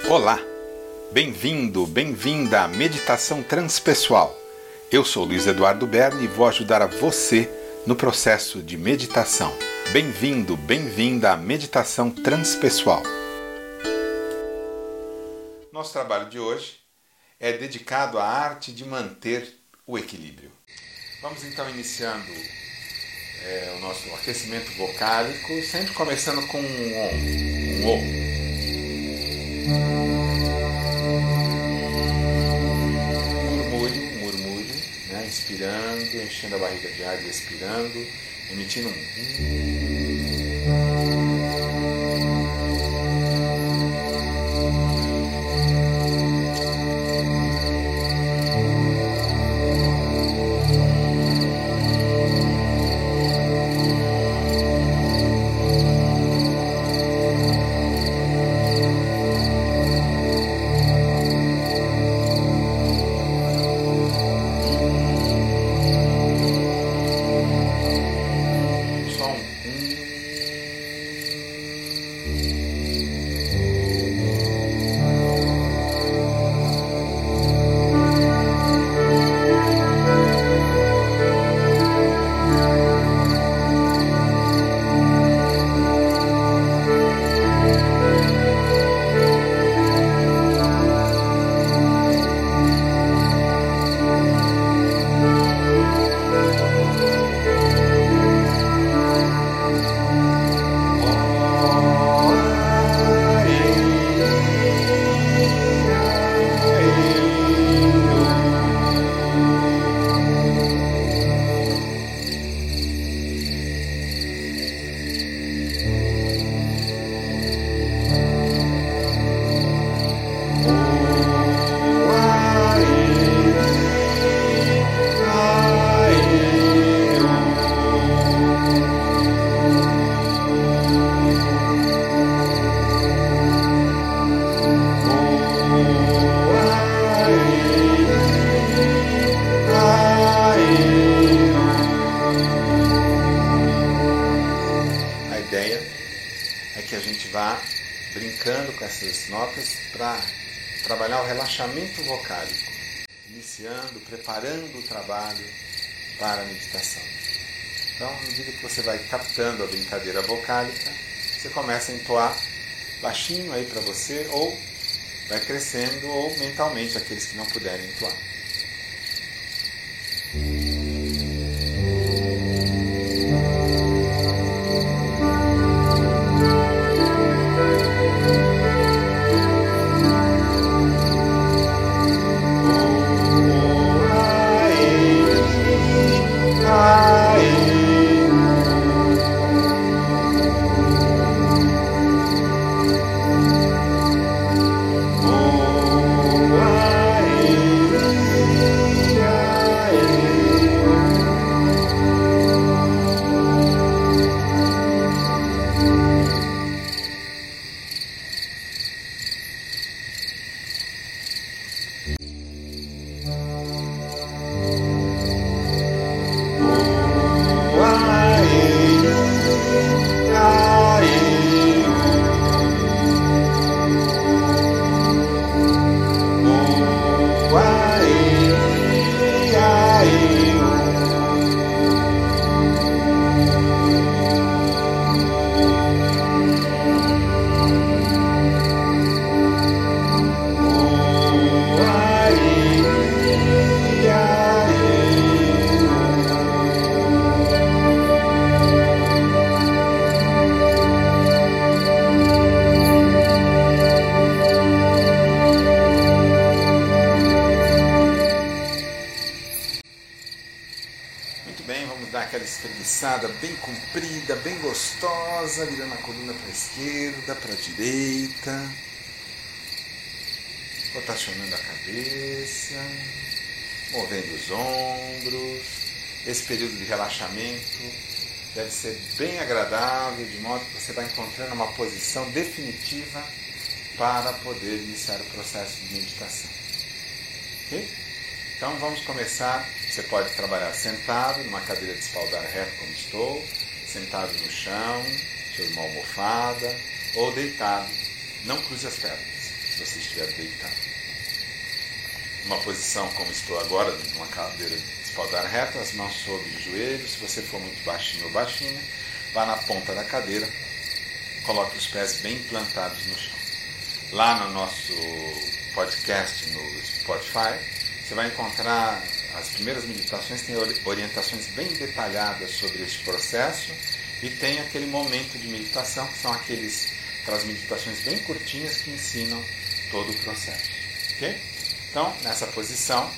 Olá! Bem-vindo, bem-vinda à Meditação Transpessoal. Eu sou Luiz Eduardo Berni e vou ajudar a você no processo de meditação. Bem-vindo, bem-vinda à Meditação Transpessoal. Nosso trabalho de hoje é dedicado à arte de manter o equilíbrio. Vamos então iniciando o nosso aquecimento vocálico, sempre começando com um O. Murmúrio, né? Inspirando, enchendo a barriga de ar, expirando, emitindo brincando com essas notas para trabalhar o relaxamento vocálico, iniciando, preparando o trabalho para a meditação. Então, à medida que você vai captando a brincadeira vocálica, você começa a entoar baixinho aí para você, ou vai crescendo, ou mentalmente aqueles que não puderem entoar. Aquela espreguiçada bem comprida, bem gostosa, virando a coluna para a esquerda, para a direita, rotacionando a cabeça, movendo os ombros. Esse período de relaxamento deve ser bem agradável, de modo que você vai encontrando uma posição definitiva para poder iniciar o processo de meditação. Ok? Então vamos começar. Você pode trabalhar sentado, numa cadeira de espaldar reto como estou, sentado no chão, sobre uma almofada, ou deitado. Não cruze as pernas. você estiver deitado. Uma posição como estou agora, numa cadeira de espaldar reto, as mãos sobre os joelhos. Se você for muito baixinho ou baixinha, vá na ponta da cadeira, coloque os pés bem plantados no chão. Lá no nosso podcast no Spotify, você vai encontrar as primeiras meditações, tem orientações bem detalhadas sobre este processo e tem aquele momento de meditação, que são aquelas meditações bem curtinhas que ensinam todo o processo. Ok? Então, nessa posição,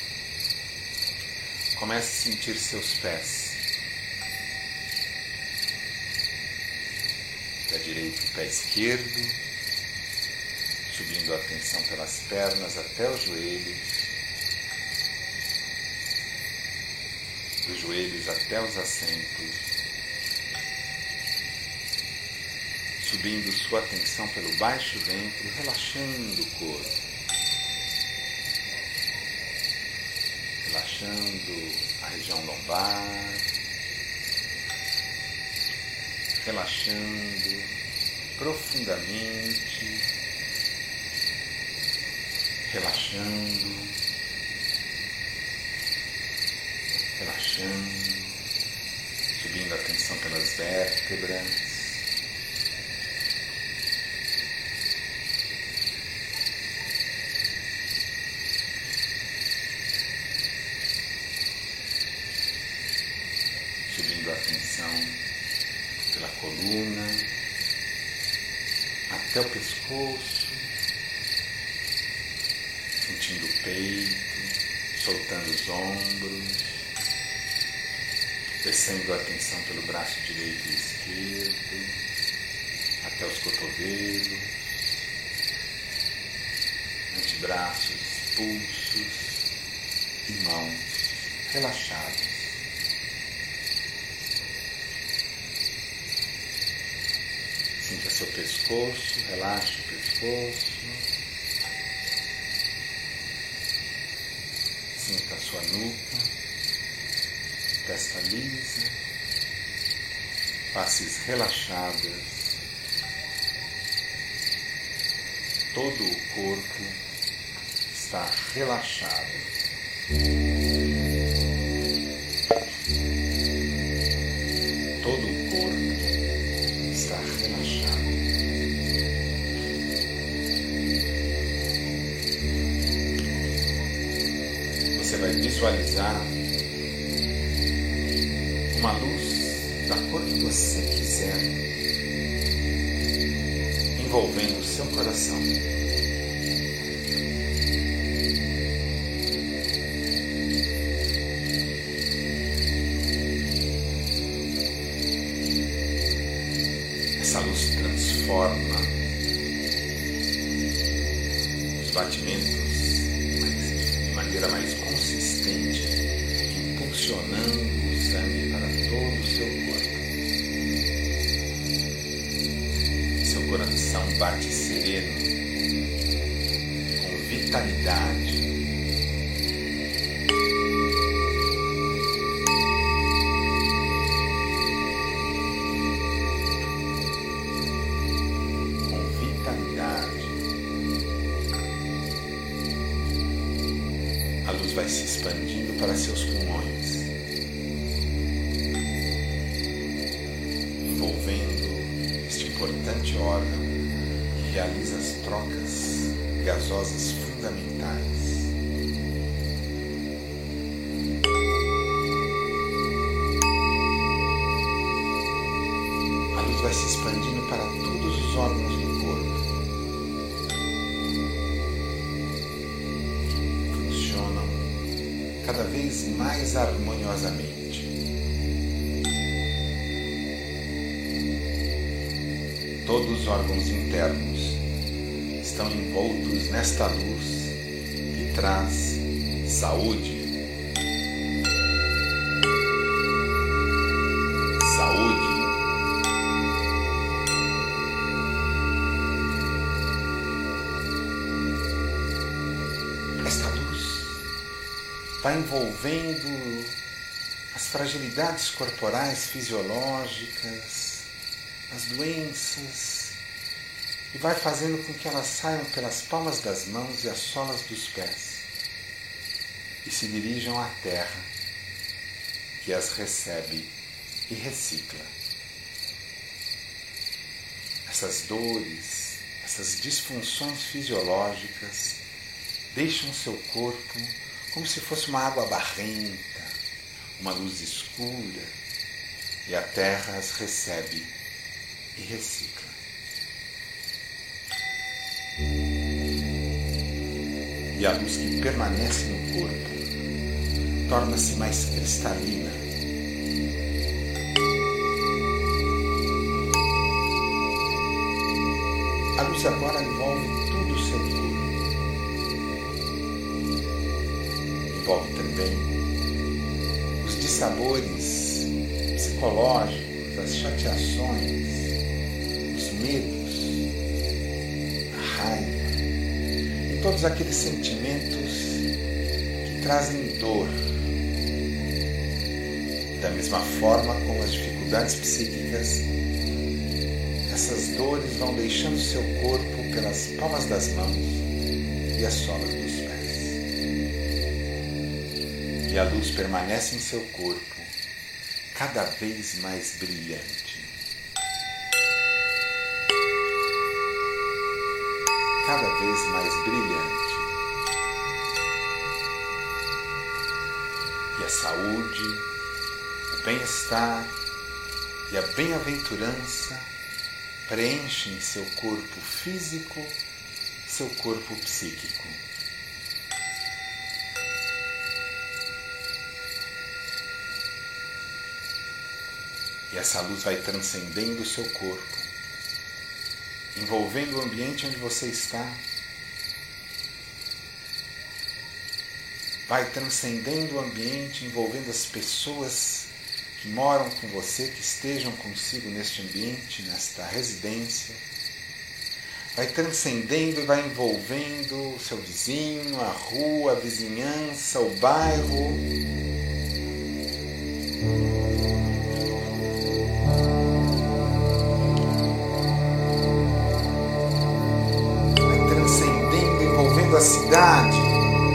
comece a sentir seus pés. Pé direito e pé esquerdo, subindo a atenção pelas pernas até os joelhos, dos joelhos até os assentos, subindo sua atenção pelo baixo ventre, relaxando o corpo. Relaxando a região lombar, relaxando profundamente, relaxando, subindo a atenção pelas vértebras. Subindo a atenção pela coluna, até o pescoço, sentindo o peito, soltando os ombros, descendo a atenção pelo braço direito e esquerdo, até os cotovelos, antebraços, pulsos e mãos relaxadas. Sinta seu pescoço, relaxe o pescoço. Sinta a sua nuca, testa lisa, faces relaxadas. Todo o corpo está relaxado. Todo o corpo está relaxado. Você vai visualizar uma luz da cor que você quiser, envolvendo o seu coração. Essa luz transforma os batimentos de maneira mais consistente, impulsionando o sangue para todo o seu corpo. Seu coração bate sereno, com vitalidade. A luz vai se expandindo para seus pulmões, envolvendo este importante órgão que realiza as trocas gasosas fundamentais. A luz vai se expandindo para todos os órgãos do corpo. Cada vez mais harmoniosamente. Todos os órgãos internos estão envoltos nesta luz que traz saúde. Saúde. Esta luz vai envolvendo as fragilidades corporais fisiológicas, as doenças, e vai fazendo com que elas saiam pelas palmas das mãos e as solas dos pés e se dirijam à terra, que as recebe e recicla. Essas dores, essas disfunções fisiológicas deixam seu corpo como se fosse uma água barrenta, uma luz escura, e a terra as recebe e recicla. E a luz que permanece no corpo torna-se mais cristalina. A luz agora envolve todo o seu corpo. Envolve também os dissabores psicológicos, as chateações, os medos, a raiva e todos aqueles sentimentos que trazem dor. Da mesma forma como as dificuldades psíquicas, essas dores vão deixando seu corpo pelas palmas das mãos e as solas dos pés. E a luz permanece em seu corpo cada vez mais brilhante. Cada vez mais brilhante. E a saúde, o bem-estar e a bem-aventurança preenchem seu corpo físico, seu corpo psíquico. E essa luz vai transcendendo o seu corpo, envolvendo o ambiente onde você está, vai transcendendo o ambiente, envolvendo as pessoas que moram com você, que estejam consigo neste ambiente, nesta residência, vai transcendendo e vai envolvendo o seu vizinho, a rua, a vizinhança, o bairro. Vai transcendendo, envolvendo a cidade.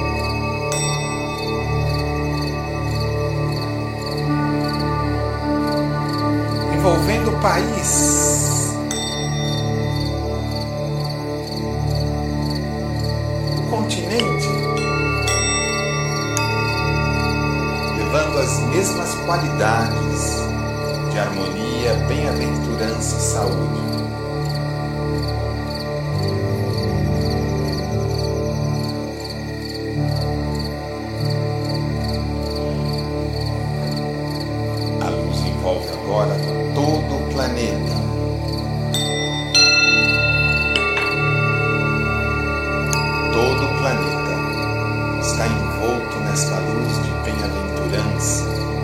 Envolvendo o país, o continente, levando as mesmas qualidades de harmonia, bem-aventurança e saúde. A luz envolve agora todo o planeta. Todo o planeta está envolto nesta luz de bem-aventurança,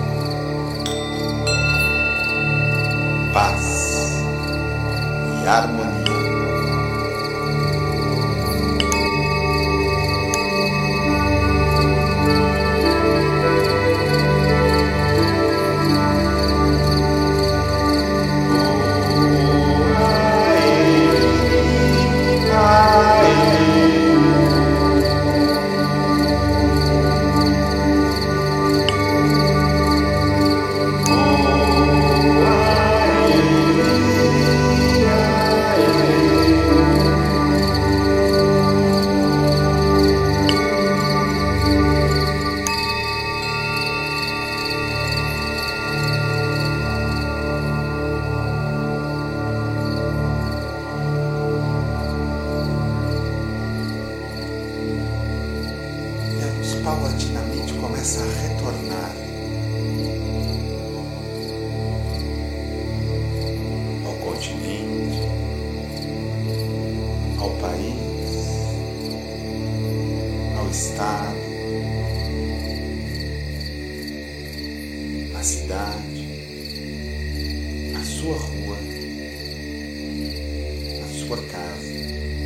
paz e harmonia. Paulatinamente começa a retornar ao continente, ao país, ao estado, à cidade, à sua rua, à sua casa,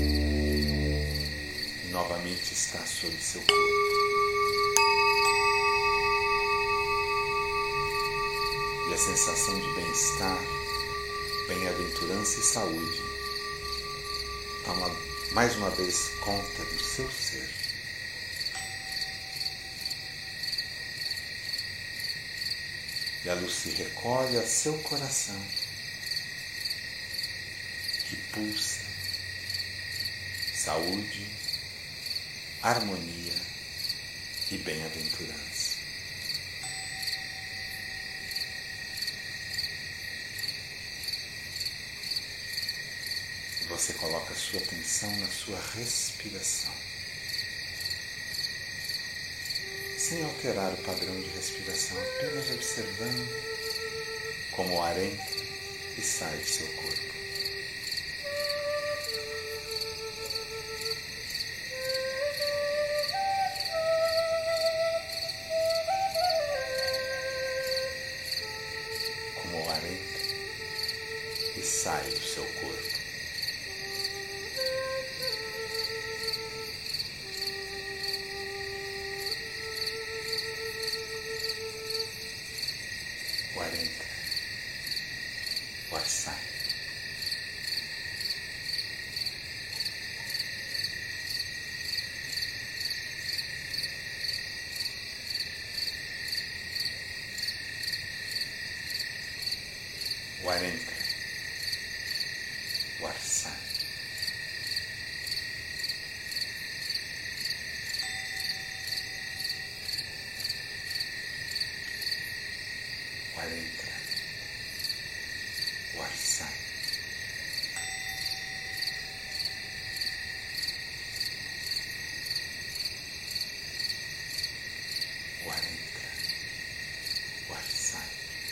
e novamente está sob seu corpo. E a sensação de bem-estar, bem-aventurança e saúde toma mais uma vez conta do seu ser. E a luz se recolhe a seu coração, que pulsa saúde, harmonia e bem-aventurança. Você coloca sua atenção na sua respiração, sem alterar o padrão de respiração, apenas observando como o ar entra e sai de seu corpo. Como o ar entra e sai do seu corpo. O ar entra, o ar sai. O ar entra, o ar sai. O ar entra, o ar sai. O ar entra, o ar sai.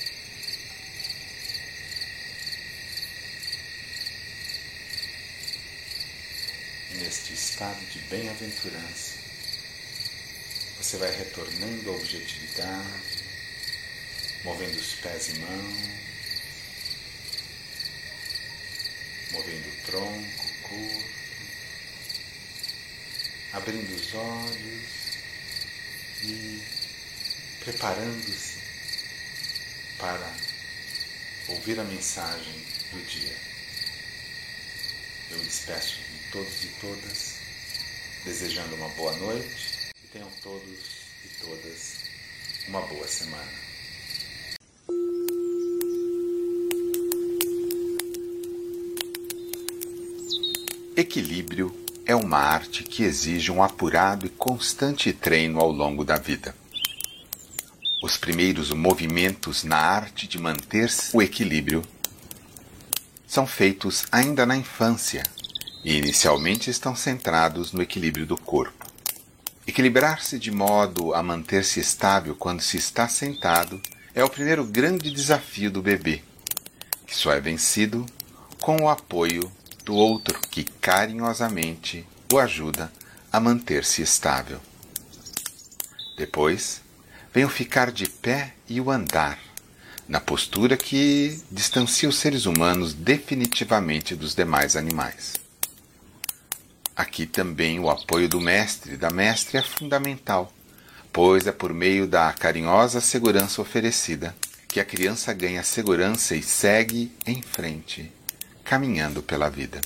E neste estado de bem-aventurança, você vai retornando à objetividade, movendo os pés e mãos, movendo o tronco, o corpo, abrindo os olhos e preparando-se para ouvir a mensagem do dia. Eu me despeço de todos e todas, desejando uma boa noite e tenham todos e todas uma boa semana. Equilíbrio é uma arte que exige um apurado e constante treino ao longo da vida. Os primeiros movimentos na arte de manter-se o equilíbrio são feitos ainda na infância e inicialmente estão centrados no equilíbrio do corpo. Equilibrar-se de modo a manter-se estável quando se está sentado é o primeiro grande desafio do bebê, que só é vencido com o apoio do outro que carinhosamente o ajuda a manter-se estável. Depois, vem o ficar de pé e o andar, na postura que distancia os seres humanos definitivamente dos demais animais. Aqui também o apoio do mestre e da mestre é fundamental, pois é por meio da carinhosa segurança oferecida que a criança ganha segurança e segue em frente, caminhando pela vida.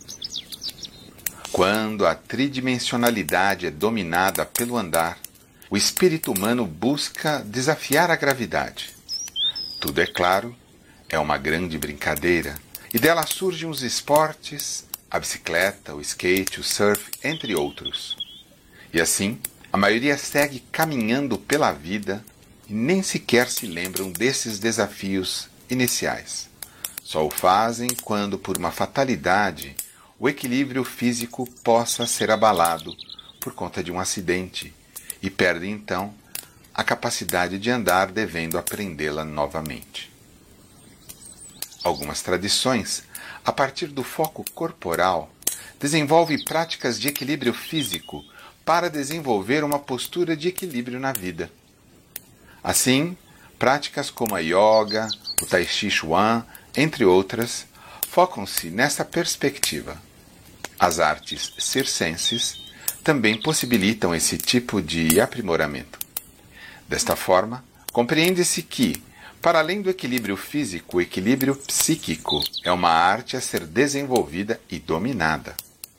Quando a tridimensionalidade é dominada pelo andar, o espírito humano busca desafiar a gravidade. Tudo, é claro, é uma grande brincadeira, e dela surgem os esportes, a bicicleta, o skate, o surf, entre outros. E assim, a maioria segue caminhando pela vida e nem sequer se lembram desses desafios iniciais. Só o fazem quando, por uma fatalidade, o equilíbrio físico possa ser abalado por conta de um acidente e perdem, então, a capacidade de andar, devendo aprendê-la novamente. Algumas tradições, a partir do foco corporal, desenvolvem práticas de equilíbrio físico para desenvolver uma postura de equilíbrio na vida. Assim, práticas como a yoga, o tai chi chuan, entre outras, focam-se nessa perspectiva. As artes circenses também possibilitam esse tipo de aprimoramento. Desta forma, compreende-se que, para além do equilíbrio físico, o equilíbrio psíquico é uma arte a ser desenvolvida e dominada.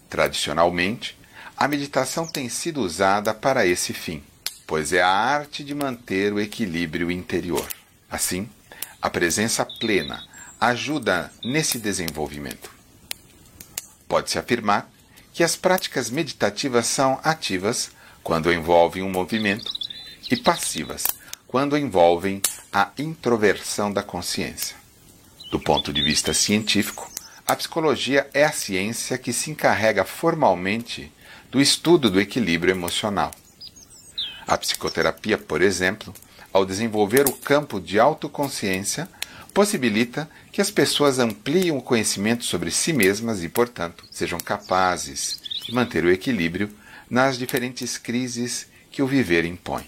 Tradicionalmente, a meditação tem sido usada para esse fim, pois é a arte de manter o equilíbrio interior. Assim, a presença plena ajuda nesse desenvolvimento. Pode-se afirmar que as práticas meditativas são ativas quando envolvem um movimento e passivas quando envolvem a introversão da consciência. Do ponto de vista científico, a psicologia é a ciência que se encarrega formalmente do estudo do equilíbrio emocional. A psicoterapia, por exemplo, ao desenvolver o campo de autoconsciência, possibilita que as pessoas ampliem o conhecimento sobre si mesmas e, portanto, sejam capazes de manter o equilíbrio nas diferentes crises que o viver impõe.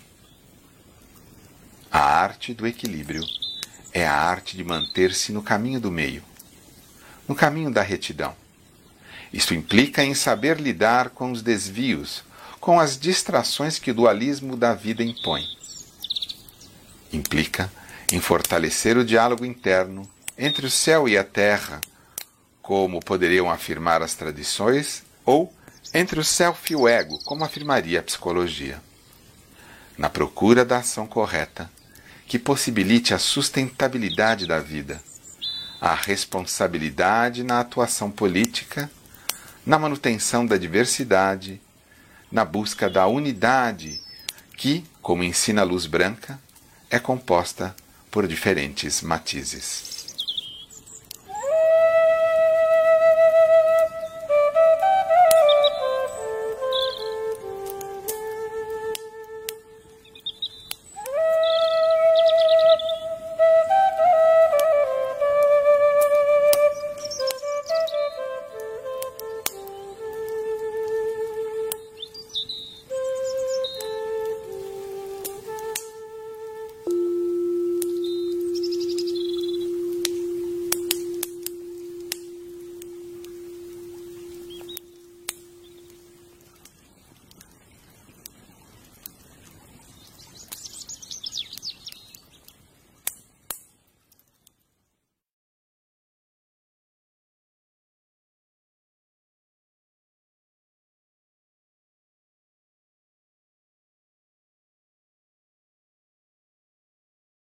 A arte do equilíbrio é a arte de manter-se no caminho do meio, no caminho da retidão. Isto implica em saber lidar com os desvios, com as distrações que o dualismo da vida impõe. Implica em fortalecer o diálogo interno entre o céu e a terra, como poderiam afirmar as tradições, ou entre o self e o ego, como afirmaria a psicologia. Na procura da ação correta, que possibilite a sustentabilidade da vida, a responsabilidade na atuação política, na manutenção da diversidade, na busca da unidade que, como ensina a luz branca, é composta por diferentes matizes.